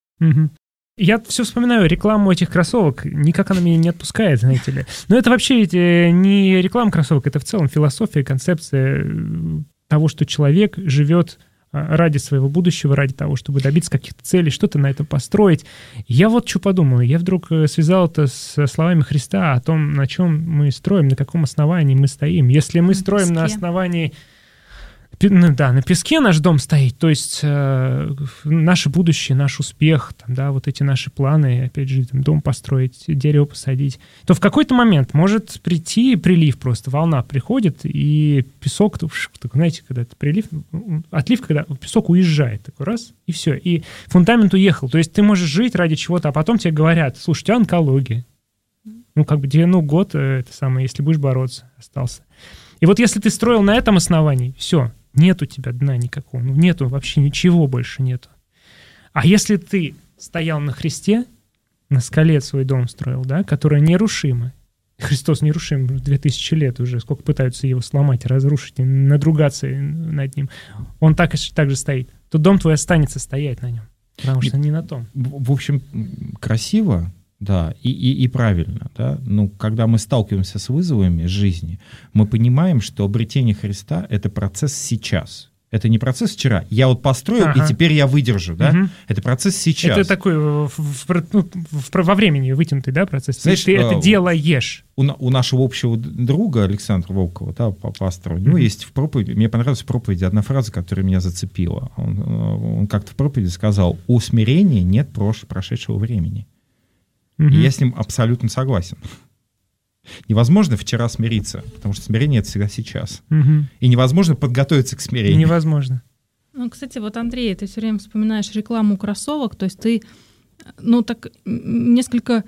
Я все вспоминаю рекламу этих кроссовок, никак она меня не отпускает, знаете ли. Но это вообще ведь не реклама кроссовок, это в целом философия, концепция того, что человек живет ради своего будущего, ради того, чтобы добиться каких-то целей, что-то на этом построить. Я вот что подумал, я вдруг связал это со словами Христа о том, на чем мы строим, на каком основании мы стоим. Если мы на строим песке. На основании... Да, на песке наш дом стоит, то есть э, наше будущее, наш успех, там, да, вот эти наши планы, опять же, там, дом построить, дерево посадить, то в какой-то момент может прийти прилив просто, волна приходит, и песок, так, знаете, когда это прилив, отлив, когда песок уезжает, такой раз, и все, и фундамент уехал, то есть ты можешь жить ради чего-то, а потом тебе говорят, слушай, у тебя онкология, ну, как бы, ну, год, это самое, если будешь бороться, остался. И вот если ты строил на этом основании, все, нет у тебя дна никакого, ну, нету вообще ничего больше нету. А если ты стоял на Христе, на скале свой дом строил, да, которая нерушима, Христос нерушим две тысячи лет уже, сколько пытаются его сломать, разрушить, надругаться над ним, он так, так же стоит, то дом твой останется стоять на нем, потому что не на том. В общем, красиво, да, и, и, и правильно, да. Ну, когда мы сталкиваемся с вызовами жизни, мы понимаем, что обретение Христа — это процесс сейчас. Это не процесс вчера. Я вот построил, ага. и теперь я выдержу, да? Угу. Это процесс сейчас. Это такой в, в, ну, в, во времени вытянутый, да, процесс? Знаешь, ты это делаешь. У, у нашего общего друга Александра Волкова, да, пастора, у него mm-hmm. есть в проповеди, мне понравилась в проповеди одна фраза, которая меня зацепила. Он, он как-то в проповеди сказал: у смирения нет прош, прошедшего времени. Mm-hmm. И я с ним абсолютно согласен. Невозможно вчера смириться, потому что смирение — это всегда сейчас. Угу. И невозможно подготовиться к смирению. Невозможно. Ну, кстати, вот, Андрей, ты все время вспоминаешь рекламу кроссовок, то есть ты, ну, так несколько,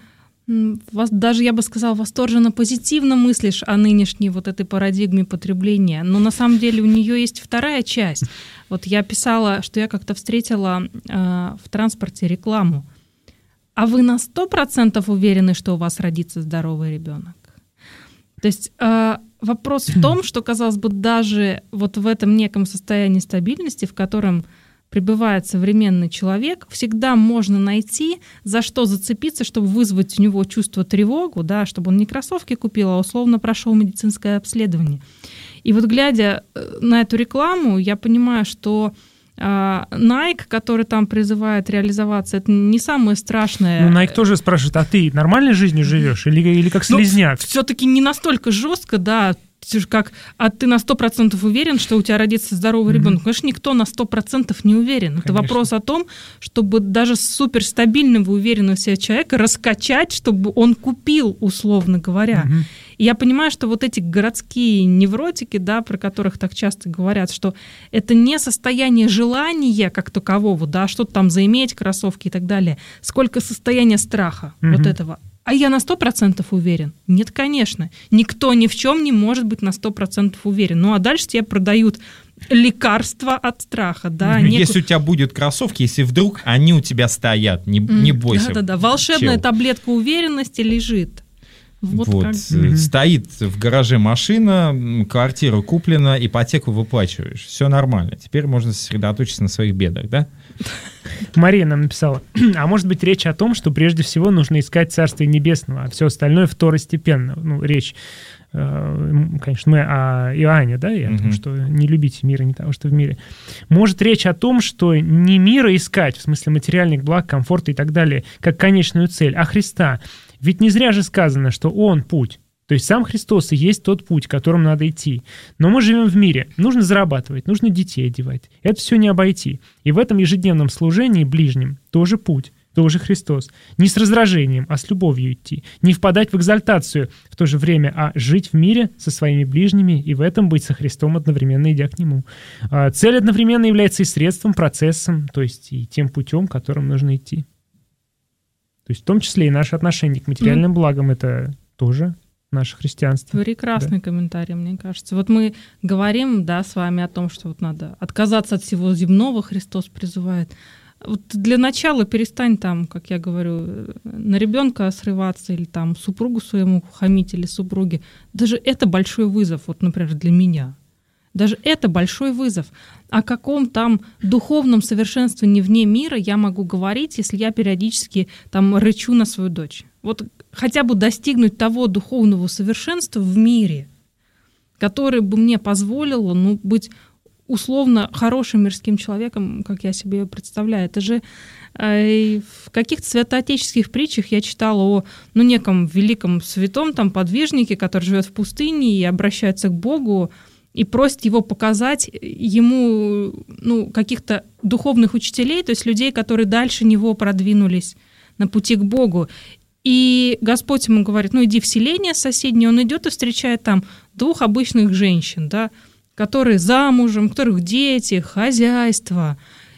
даже, я бы сказала, восторженно позитивно мыслишь о нынешней вот этой парадигме потребления, но на самом деле у нее есть вторая часть. Вот я писала, что я как-то встретила э, в транспорте рекламу. А вы на сто процентов уверены, что у вас родится здоровый ребенок? То есть э, вопрос в том, что, казалось бы, даже вот в этом неком состоянии стабильности, в котором пребывает современный человек, всегда можно найти, за что зацепиться, чтобы вызвать у него чувство тревогу, да, чтобы он не кроссовки купил, а условно прошел медицинское обследование. И вот глядя на эту рекламу, я понимаю, что Nike, который там призывает реализоваться, это не самое страшное. Ну, Nike тоже спрашивает: а ты нормальной жизнью живешь или, или как слизняк? Ну, все-таки не настолько жестко, да, как, а ты на сто процентов уверен, что у тебя родится здоровый mm-hmm. ребенок? Конечно, никто на сто процентов не уверен. Конечно. Это вопрос о том, чтобы даже суперстабильного, уверенного в себе человека раскачать, чтобы он купил, условно говоря. Mm-hmm. И я понимаю, что вот эти городские невротики, да, про которых так часто говорят, что это не состояние желания как такового, да, что-то там заиметь, кроссовки и так далее, сколько состояние страха mm-hmm. вот этого. А я на сто процентов уверен? Нет, конечно. Никто ни в чем не может быть на сто процентов уверен. Ну, а дальше тебе продают лекарства от страха. Да? Если Неку... у тебя будут кроссовки, если вдруг они у тебя стоят, не, mm, не бойся. Да-да-да, волшебная чел. Таблетка уверенности лежит. Вот, вот как... Стоит в гараже машина, квартира куплена, ипотеку выплачиваешь. Все нормально. Теперь можно сосредоточиться на своих бедах, да? Мария нам написала: а может быть речь о том, что прежде всего нужно искать Царствие Небесного, а все остальное второстепенно. Ну, речь, э, конечно, мы о Иоанне, да, и о том, что не любите мира, не того, что в мире. Может речь о том, что не мира искать, в смысле материальных благ, комфорта и так далее, как конечную цель, а Христа. Ведь не зря же сказано, что Он путь. То есть сам Христос и есть тот путь, которым надо идти. Но мы живем в мире. Нужно зарабатывать, нужно детей одевать. Это все не обойти. И в этом ежедневном служении ближним тоже путь, тоже Христос. Не с раздражением, а с любовью идти. Не впадать в экзальтацию в то же время, а жить в мире со своими ближними и в этом быть со Христом, одновременно идя к Нему. Цель одновременно является и средством, процессом, то есть и тем путем, которым нужно идти. То есть в том числе и наше отношение к материальным благам — это тоже наше христианство. Прекрасный да. комментарий, мне кажется. Вот мы говорим, да, с вами о том, что вот надо отказаться от всего земного, Христос призывает. Вот для начала перестань там, как я говорю, на ребенка срываться или там супругу своему хамить или супруге. Даже это большой вызов, вот, например, для меня. Даже это большой вызов. О каком там духовном совершенствовании вне мира я могу говорить, если я периодически там рычу на свою дочь? Вот хотя бы достигнуть того духовного совершенства в мире, которое бы мне позволило, ну, быть условно хорошим мирским человеком, как я себе представляю. Это же э, в каких-то святоотеческих притчах я читала о, ну, неком великом святом там подвижнике, который живет в пустыне и обращается к Богу и просит его показать ему, ну, каких-то духовных учителей, то есть людей, которые дальше него продвинулись на пути к Богу. И Господь ему говорит: ну, иди в селение соседнее. Он идет и встречает там двух обычных женщин, да, которые замужем, у которых дети, хозяйство.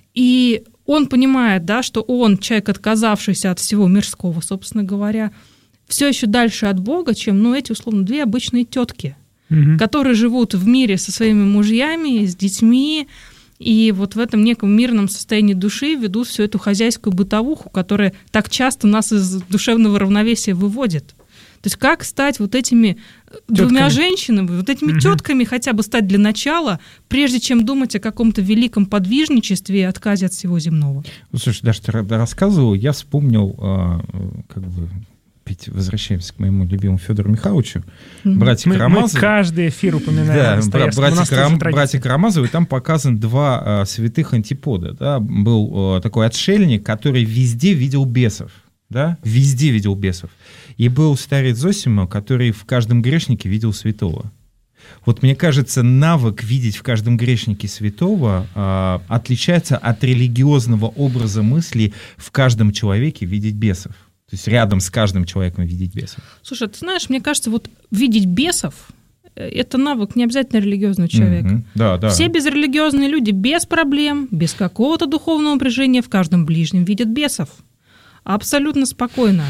И он понимает, да, что он, человек, отказавшийся от всего мирского, собственно говоря, все еще дальше от Бога, чем, ну, эти, условно, две обычные тетки, угу. которые живут в мире со своими мужьями, с детьми, и вот в этом неком мирном состоянии души ведут всю эту хозяйскую бытовуху, которая так часто нас из душевного равновесия выводит. То есть как стать вот этими тётками. двумя женщинами, вот этими угу. тетками хотя бы стать для начала, прежде чем думать о каком-то великом подвижничестве и отказе от всего земного. Ну, слушай, даже ты рассказывал, я вспомнил, как бы, опять возвращаемся к моему любимому Федору Михайловичу, mm-hmm. братья мы, Карамазовы. Мы каждый эфир упоминаем. Да, бра- братья, Карам, братья Карамазовы, там показан два а, святых антипода. Да? Был а, такой отшельник, который везде видел бесов. Да? Везде видел бесов. И был старец Зосимо, который в каждом грешнике видел святого. Вот мне кажется, навык видеть в каждом грешнике святого а, отличается от религиозного образа мысли в каждом человеке видеть бесов. То есть рядом с каждым человеком видеть бесов. Слушай, ты знаешь, мне кажется, вот видеть бесов — это навык не обязательно религиозного человека. Mm-hmm. Да, да. Все безрелигиозные люди без проблем, без какого-то духовного напряжения в каждом ближнем видят бесов. Абсолютно спокойно.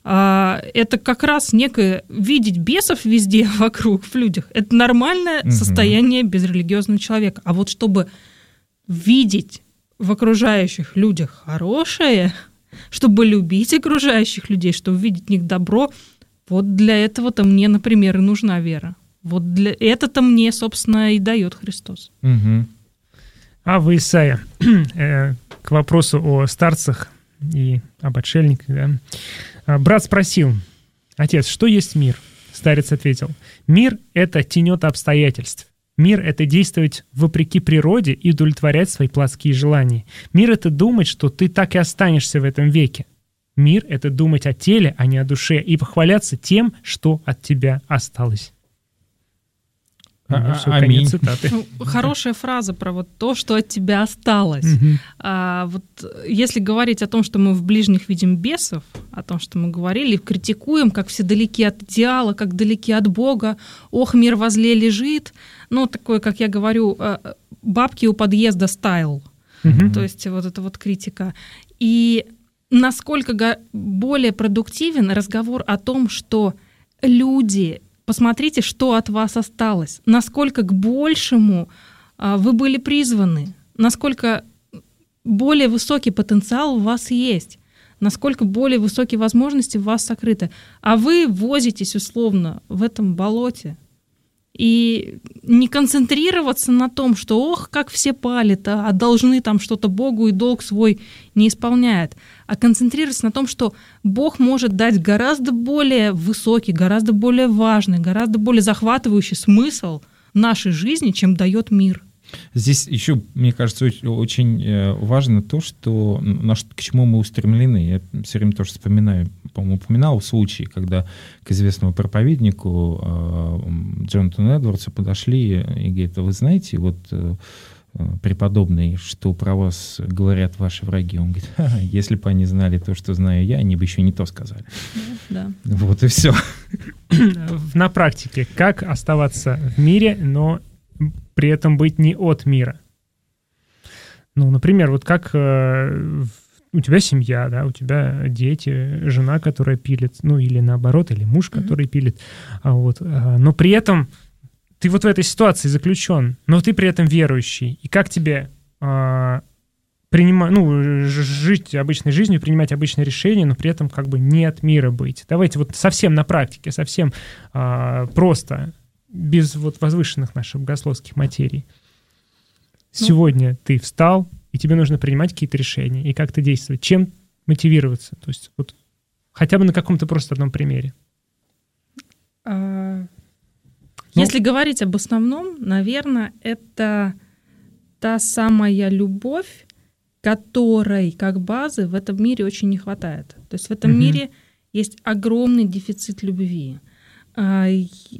Это как раз некое видеть бесов везде вокруг, в людях. Это нормальное mm-hmm. состояние безрелигиозного человека. А вот чтобы видеть в окружающих людях хорошее, чтобы любить окружающих людей, чтобы видеть в них добро, вот для этого-то мне, например, и нужна вера. Вот для это-то мне, собственно, и дает Христос. Угу. А вы, Исайя, к вопросу о старцах и об отшельниках, да? Брат спросил: отец, что есть мир? Старец ответил: мир — это тенет обстоятельств. Мир — это действовать вопреки природе и удовлетворять свои плотские желания. Мир — это думать, что ты так и останешься в этом веке. Мир — это думать о теле, а не о душе, и похваляться тем, что от тебя осталось. А, все, аминь. Конец цитаты. Ну, хорошая фраза про вот то, что от тебя осталось. Угу. А, вот если говорить о том, что мы в ближних видим бесов, о том, что мы говорили, критикуем, как все далеки от идеала, как далеки от Бога, ох, мир возле лежит, ну, такое, как я говорю, бабки у подъезда стайл. Угу. То есть вот эта вот критика. И насколько более продуктивен разговор о том, что люди... Посмотрите, что от вас осталось, насколько к большему а, вы были призваны, насколько более высокий потенциал у вас есть, насколько более высокие возможности у вас сокрыты. А вы возитесь условно в этом болоте. И не концентрироваться на том, что ох, как все палят, а должны там что-то Богу и долг свой не исполняют, а концентрироваться на том, что Бог может дать гораздо более высокий, гораздо более важный, гораздо более захватывающий смысл нашей жизни, чем дает мир. Здесь еще, мне кажется, очень важно то, что, к чему мы устремлены. Я все время тоже вспоминаю, по-моему, упоминал случай, когда к известному проповеднику Джонатану Эдвардсу подошли и говорят: вы знаете, вот преподобный, что про вас говорят ваши враги? Он говорит: ха-ха, если бы они знали то, что знаю я, они бы еще не то сказали. Да. Вот и все. На практике, как оставаться в мире, но при этом быть не от мира? Ну, например, вот как э, у тебя семья, да, у тебя дети, жена, которая пилит, ну, или наоборот, или муж, который mm-hmm. пилит, а вот, э, но при этом ты вот в этой ситуации заключен, но ты при этом верующий. И как тебе э, принимать, ну, жить обычной жизнью, принимать обычные решения, но при этом как бы не от мира быть. Давайте вот совсем на практике, совсем а, просто, без вот возвышенных наших богословских материй. Сегодня ну. ты встал, и тебе нужно принимать какие-то решения, и как-то действовать. Чем мотивироваться? То есть вот хотя бы на каком-то просто одном примере. А, ну, если говорить об основном, наверное, это та самая любовь, которой как базы в этом мире очень не хватает. То есть в этом угу. мире есть огромный дефицит любви. А,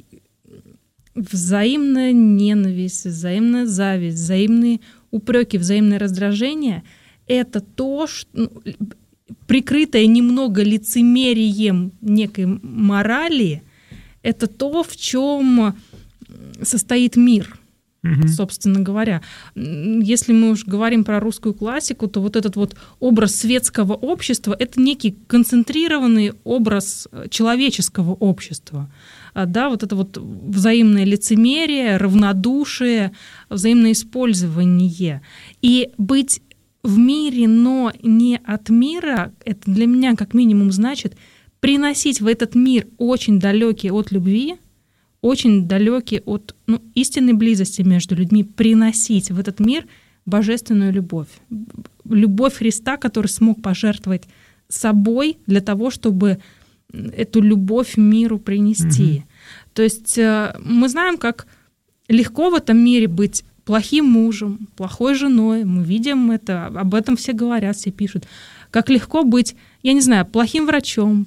взаимная ненависть, взаимная зависть, взаимные упреки, взаимное раздражение — это то, что, ну, прикрытое немного лицемерием некой морали, это то, в чем состоит мир, mm-hmm. собственно говоря. Если мы уж говорим про русскую классику, то вот этот вот образ светского общества — это некий концентрированный образ человеческого общества. Да, вот это вот взаимное лицемерие, равнодушие, взаимное использование. И быть в мире, но не от мира, это для меня как минимум значит приносить в этот мир очень далекий от любви, очень далекий от ну, истинной близости между людьми, приносить в этот мир божественную любовь. Любовь Христа, который смог пожертвовать собой для того, чтобы эту любовь миру принести. Mm-hmm. То есть мы знаем, как легко в этом мире быть плохим мужем, плохой женой. Мы видим это, об этом все говорят, все пишут. Как легко быть, я не знаю, плохим врачом,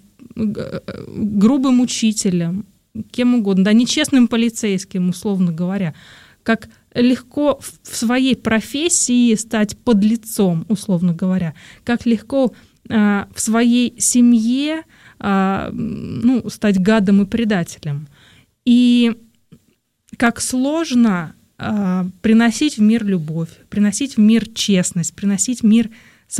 грубым учителем, кем угодно, да, нечестным полицейским, условно говоря. Как легко в своей профессии стать подлецом, условно говоря. Как легко э, в своей семье ну, стать гадом и предателем. И как сложно э, приносить в мир любовь, приносить в мир честность, приносить в мир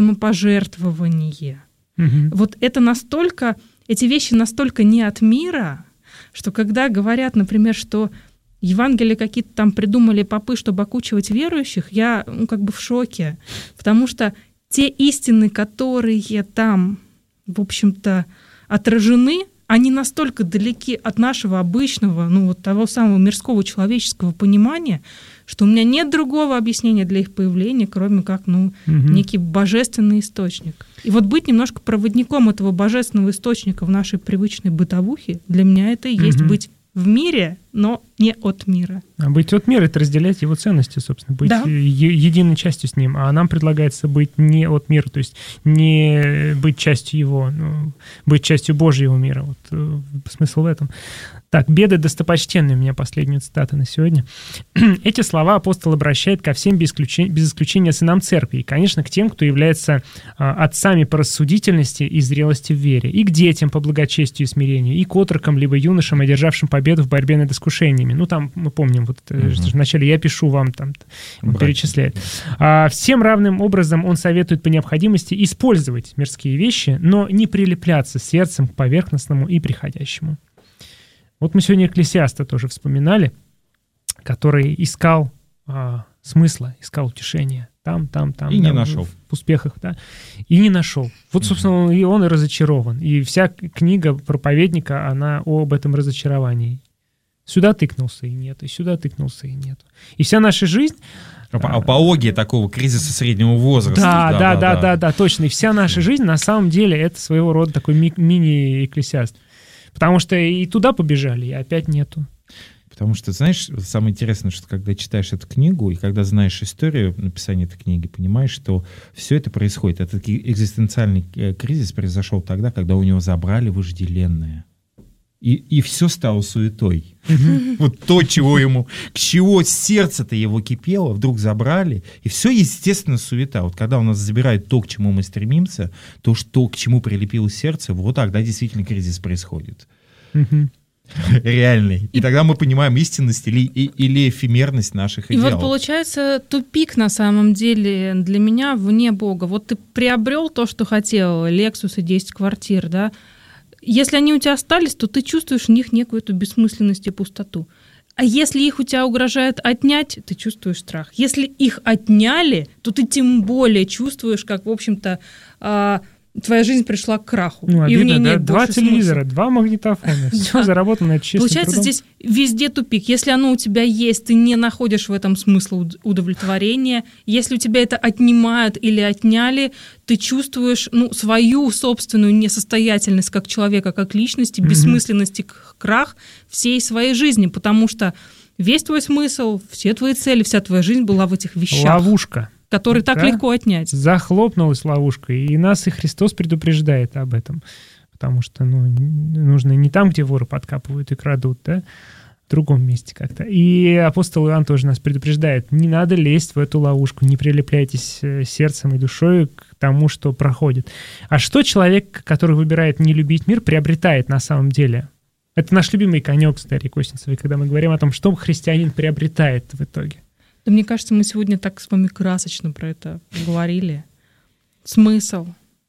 самопожертвование. Угу. Вот это настолько, эти вещи настолько не от мира, что когда говорят, например, что Евангелие какие-то там придумали попы, чтобы окучивать верующих, я ну, как бы в шоке, потому что те истины, которые там, в общем-то, отражены, они настолько далеки от нашего обычного, ну вот того самого мирского человеческого понимания, что у меня нет другого объяснения для их появления, кроме как ну, угу. некий божественный источник. И вот быть немножко проводником этого божественного источника в нашей привычной бытовухе, для меня это и есть угу. быть в мире, но не от мира. А быть от мира — это разделять его ценности, собственно, быть да. е- единой частью с ним. А нам предлагается быть не от мира, то есть не быть частью его, но быть частью Божьего мира. Вот э, смысл в этом. Так, «Беды достопочтенные» — у меня последняя цитата на сегодня. Эти слова апостол обращает ко всем без исключения, без исключения сынам церкви, и, конечно, к тем, кто является а, отцами по рассудительности и зрелости в вере, и к детям по благочестию и смирению, и к отрокам, либо юношам, одержавшим победу в борьбе над искушениями. Ну, там мы помним, вот uh-huh. вначале «я пишу вам», там он перечисляет. А, всем равным образом он советует по необходимости использовать мирские вещи, но не прилепляться сердцем к поверхностному и приходящему. Вот мы сегодня Экклесиаста тоже вспоминали, который искал а, смысла, искал утешения там, там, там. И там, не нашел. В успехах, да. И не нашел. Вот, собственно, mm-hmm. и он и разочарован. И вся книга проповедника, она об этом разочаровании. Сюда тыкнулся и нет, и сюда тыкнулся и нет. И вся наша жизнь... Апология такого кризиса среднего возраста. Да, да, да, да, да, да, точно. И вся наша жизнь, на самом деле, это своего рода такой ми- мини-экклесиаст. Потому что и туда побежали, и опять нету. Потому что, знаешь, самое интересное, что когда читаешь эту книгу, и когда знаешь историю написания этой книги, понимаешь, что все это происходит. Этот экзистенциальный кризис произошел тогда, когда у него забрали вожделенное. И, и все стало суетой. Вот то, чего ему, к чего сердце-то его кипело, вдруг забрали. И все, естественно, суета. Вот когда у нас забирают то, к чему мы стремимся, то, что, к чему прилепило сердце, вот тогда действительно кризис происходит. Реальный. И тогда мы понимаем истинность или, или эфемерность наших идеалов. И вот получается тупик на самом деле для меня вне Бога. Вот ты приобрел то, что хотел, Lexus и десять квартир, да. Если они у тебя остались, то ты чувствуешь в них некую эту бессмысленность и пустоту. А если их у тебя угрожает отнять, ты чувствуешь страх. Если их отняли, то ты тем более чувствуешь, как, в общем-то, твоя жизнь пришла к краху. Ну, и в ней обидно, да? нет Два больше телевизора, смысла. два магнитофона. Все Да. заработано честным Получается, трудом. здесь везде тупик. Если оно у тебя есть, ты не находишь в этом смысла уд- удовлетворения. Если у тебя это отнимают или отняли, ты чувствуешь ну, свою собственную несостоятельность как человека, как личности, Мгм. бессмысленность и к- крах всей своей жизни, потому что весь твой смысл, все твои цели, вся твоя жизнь была в этих вещах, Ловушка. которые так Да. легко отнять. Захлопнулась ловушка, и нас и Христос предупреждает об этом. Потому что ну, нужно не там, где воры подкапывают и крадут, да, в другом месте как-то. И апостол Иоанн тоже нас предупреждает, не надо лезть в эту ловушку, не прилепляйтесь э, сердцем и душой к тому, что проходит. А что человек, который выбирает не любить мир, приобретает на самом деле? Это наш любимый конек с Дарьей Косинцевой, когда мы говорим о том, что христианин приобретает в итоге. Да мне кажется, мы сегодня так с вами красочно про это говорили. Смысл,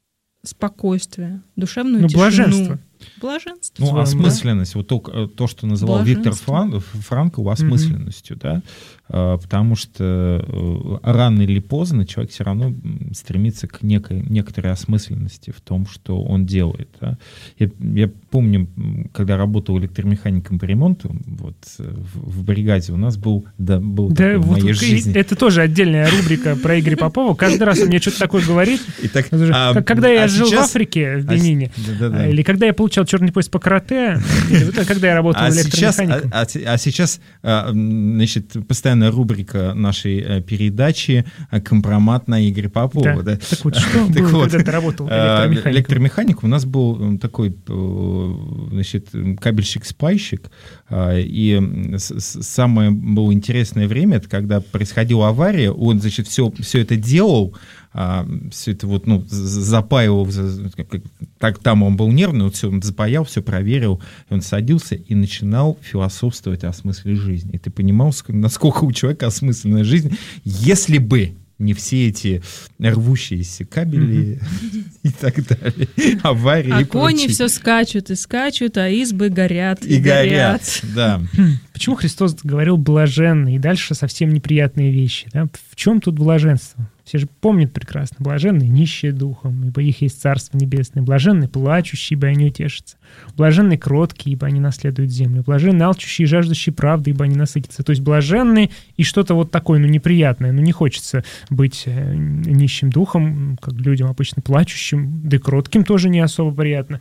спокойствие, душевную Ну, тишину. блаженство. Блаженство. Ну, Своем, осмысленность, вот то, то, что называл Виктор Блаженство. Фран- Франкл осмысленностью, да, А, потому что э, рано или поздно человек все равно м, стремится к некой, некоторой осмысленности в том, что он делает. Да. Я, я помню, м, когда работал электромехаником по ремонту, вот э, в, в бригаде у нас был, да, был Да, такой в вот моей и жизни. это тоже отдельная рубрика про Игоря Попова. Каждый раз он мне что-то такое говорит. Итак, Как- а, Когда я а жил сейчас- в Африке, в а с- Бенине, да-да-да. или когда я получал черный пояс по карате, или вот когда я работал А сейчас, электромехаником. а, а се- а сейчас, а, м, значит, постоянная рубрика нашей э, передачи а, «Компромат на Игоря Попова». Да. Да. Так вот, что Так было, вот, когда ты работал а, электромехаником? электромеханик у нас был м, такой, э, значит, кабельщик-спайщик, а, и м, с- с- самое было интересное время, это когда происходила авария, он, значит, все, все это делал, а, все это вот, ну, з- запаивал, за- как- как- так, там он был нервный, вот все, он запаял, все проверил, и он садился и начинал философствовать о смысле жизни. И ты понимал, ск- насколько у человека осмысленная жизнь, если бы не все эти рвущиеся кабели и так далее, аварии А и кони прочее. все скачут и скачут, а избы горят И горят, да. Почему Христос говорил блаженный и дальше совсем неприятные вещи? Да? В чем тут блаженство? Все же помнят прекрасно. Блаженные нищие духом, ибо их есть Царство Небесное. Блаженные плачущие, ибо они утешатся. Блаженные кроткие, ибо они наследуют землю. Блаженные алчущие и жаждущие правды, ибо они насытятся. То есть блаженные и что-то вот такое, ну, неприятное. Ну, не хочется быть э, нищим духом, как людям обычно плачущим, да и кротким тоже не особо приятно.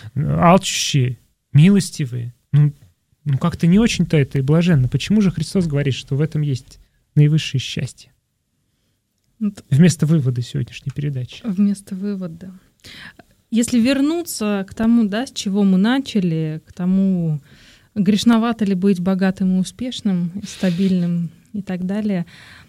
Алчущие, милостивые. Ну, ну как-то не очень-то это и блаженно. Почему же Христос говорит, что в этом есть наивысшее счастье? Вот. Вместо вывода сегодняшней передачи. Вместо вывода. Если вернуться к тому, да, с чего мы начали, к тому, грешновато ли быть богатым и успешным, и стабильным и так далее,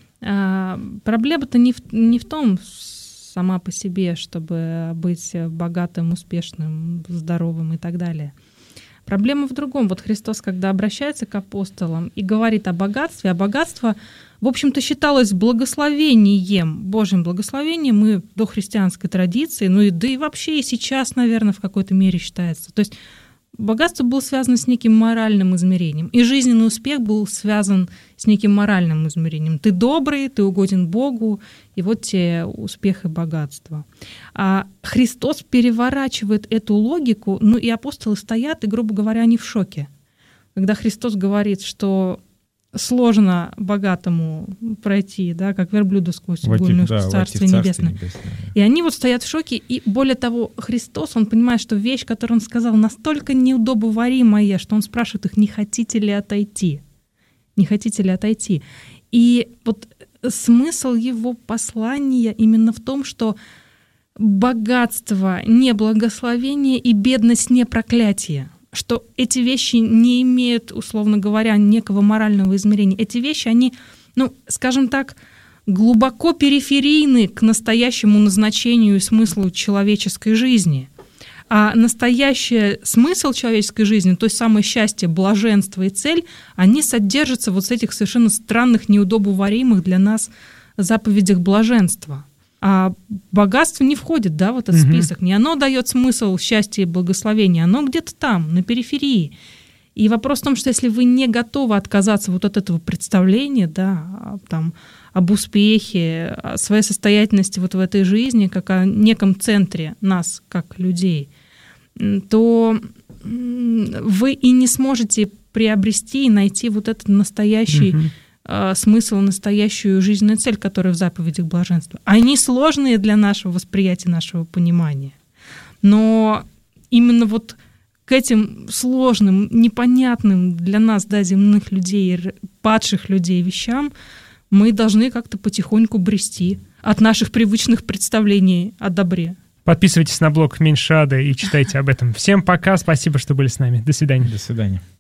а, проблема-то не в, не в том сама по себе, чтобы быть богатым, успешным, здоровым и так далее. Проблема в другом. Вот Христос, когда обращается к апостолам и говорит о богатстве, а богатство, в общем-то, считалось благословением, Божьим благословением и до христианской традиции, ну и да и вообще и сейчас, наверное, в какой-то мере считается. То есть богатство было связано с неким моральным измерением, и жизненный успех был связан с неким моральным измерением. Ты добрый, ты угоден Богу, и вот тебе успех и богатство. А Христос переворачивает эту логику, ну и апостолы стоят, и, грубо говоря, они в шоке. Когда Христос говорит, что сложно богатому пройти, да, как верблюду сквозь игольную в Царствие Небесное. И они вот стоят в шоке, и более того, Христос, он понимает, что вещь, которую он сказал, настолько неудобоваримая, что он спрашивает их, не хотите ли отойти? Не хотите ли отойти? И вот смысл его послания именно в том, что богатство не благословение и бедность не проклятие, что эти вещи не имеют, условно говоря, некого морального измерения. Эти вещи, они, ну, скажем так, глубоко периферийны к настоящему назначению и смыслу человеческой жизни. А настоящий смысл человеческой жизни, то есть самое счастье, блаженство и цель, они содержатся вот в этих совершенно странных, неудобоваримых для нас заповедях блаженства. А богатство не входит, да, в этот Мгм. список. Не оно дает смысл счастья и благословения, оно где-то там, на периферии. И вопрос в том, что если вы не готовы отказаться вот от этого представления, да, там, об успехе, о своей состоятельности вот в этой жизни, как о неком центре нас, как людей, то вы и не сможете приобрести и найти вот этот настоящий угу. э, смысл, настоящую жизненную цель, которая в заповедях блаженства. Они сложные для нашего восприятия, нашего понимания. Но именно вот к этим сложным, непонятным для нас, да, земных людей, падших людей вещам мы должны как-то потихоньку брести от наших привычных представлений о добре. Подписывайтесь на блог Меньше Ада и читайте об этом. Всем пока, спасибо, что были с нами. До свидания. До свидания.